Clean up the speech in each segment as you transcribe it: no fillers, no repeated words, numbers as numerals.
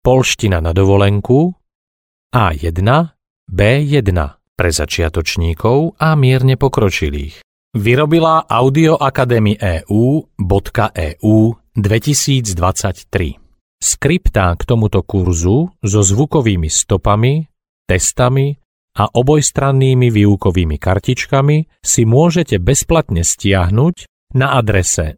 Poľština na dovolenku A1, B1 pre začiatočníkov a mierne pokročilých. Vyrobila Audio Academy EU.eu 2023. Skriptá k tomuto kurzu so zvukovými stopami, testami a obojstrannými výukovými kartičkami si môžete bezplatne stiahnuť na adrese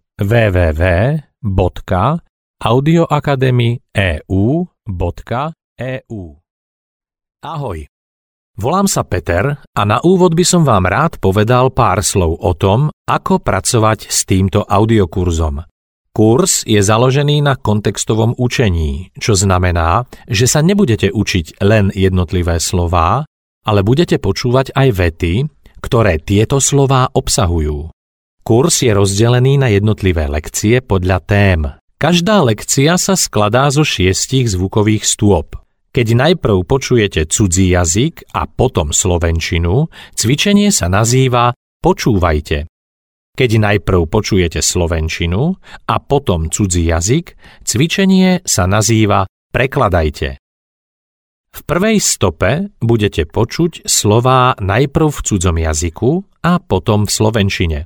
www.audioacademy.eu.eu. Ahoj, volám sa Peter a na úvod by som vám rád povedal pár slov o tom, ako pracovať s týmto audiokurzom. Kurs je založený na kontextovom učení, čo znamená, že sa nebudete učiť len jednotlivé slová, ale budete počúvať aj vety, ktoré tieto slová obsahujú. Kurs je rozdelený na jednotlivé lekcie podľa tém. Každá lekcia sa skladá zo 6 zvukových stôp. Keď najprv počujete cudzí jazyk a potom slovenčinu, cvičenie sa nazýva Počúvajte. Keď najprv počujete slovenčinu a potom cudzí jazyk, cvičenie sa nazýva Prekladajte. V prvej stope budete počuť slová najprv v cudzom jazyku a potom v slovenčine.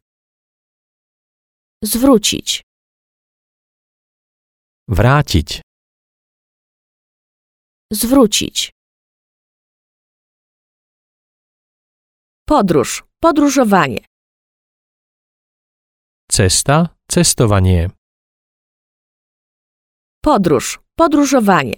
Zwrócić. Vrátiť. Zwrócić. Podróż. Podróżowanie. Cesta, cestovanie. Podróż. Podróżowanie.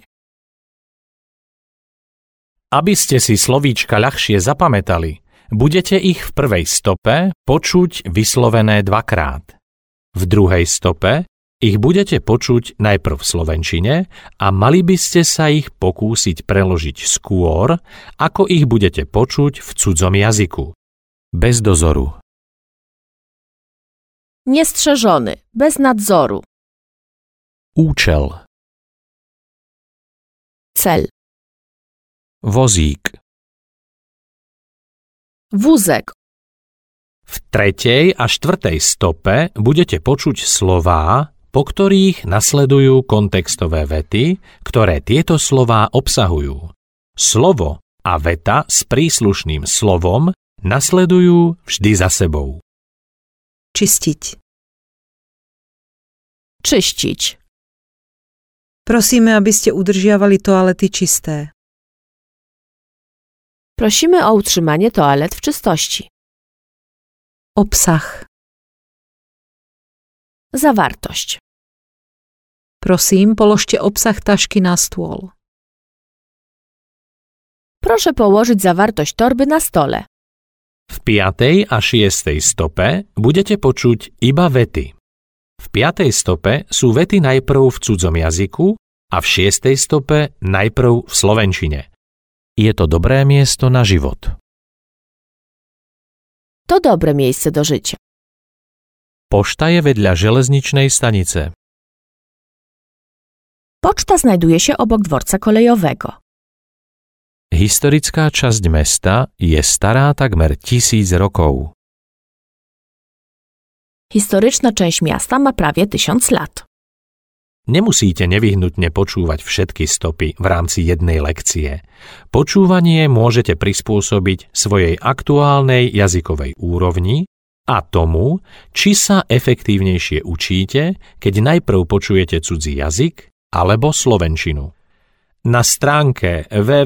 Aby ste si slovíčka ľahšie zapamätali, budete ich v prvej stope počuť vyslovené dvakrát. V druhej stope ich budete počuť najprv v slovenčine a mali by ste sa ich pokúsiť preložiť skôr, ako ich budete počuť v cudzom jazyku. Bez dozoru. Niestrzeżony. Bez nadzoru. Účel. Cel. Vozík. Wózek. V tretej a štvrtej stope budete počuť slová, po ktorých nasledujú kontextové vety, ktoré tieto slová obsahujú. Slovo a veta s príslušným slovom nasledujú vždy za sebou. Čistiť. Czyścić. Prosíme, aby ste udržiavali toalety čisté. Prosimy o utrzymanie toalet w czystości. Obsah. Zawartość. Prosím, položte obsah tašky na stôl. Proszę położyć zawartość torby na stole. V 5. a 6. stope budete počuť iba vety. V 5. stope sú vety najprv v cudzom jazyku a v 6. stope najprv v slovenčine. Je to dobré miesto na život. To dobre miejsce do życia. Pošta je vedľa železničnej stanice. Poczta znajduje się obok dworca kolejowego. Historická časť mesta je stará takmer 1000 rokov. Historyczna część miasta ma prawie 1000 lat. Nemusíte nevyhnutne počúvať všetky stopy v rámci jednej lekcie. Počúvanie môžete prispôsobiť svojej aktuálnej jazykovej úrovni a tomu, či sa efektívnejšie učíte, keď najprv počujete cudzí jazyk alebo slovenčinu. Na stránke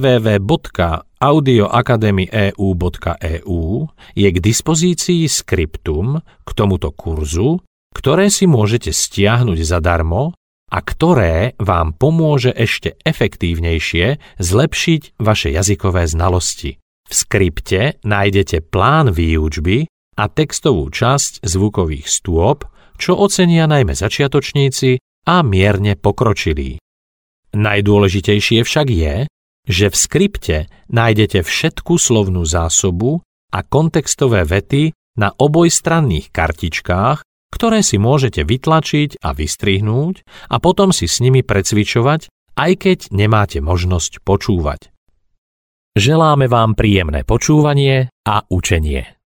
www.audioacademy.eu.eu je k dispozícii skriptum k tomuto kurzu, ktoré si môžete stiahnuť zadarmo a ktoré vám pomôže ešte efektívnejšie zlepšiť vaše jazykové znalosti. V skripte nájdete plán výučby a textovú časť zvukových stôp, čo ocenia najmä začiatočníci a mierne pokročilí. Najdôležitejšie však je, že v skripte nájdete všetku slovnú zásobu a kontextové vety na obojstranných kartičkách, ktoré si môžete vytlačiť a vystrihnúť a potom si s nimi precvičovať, aj keď nemáte možnosť počúvať. Želáme vám príjemné počúvanie a učenie.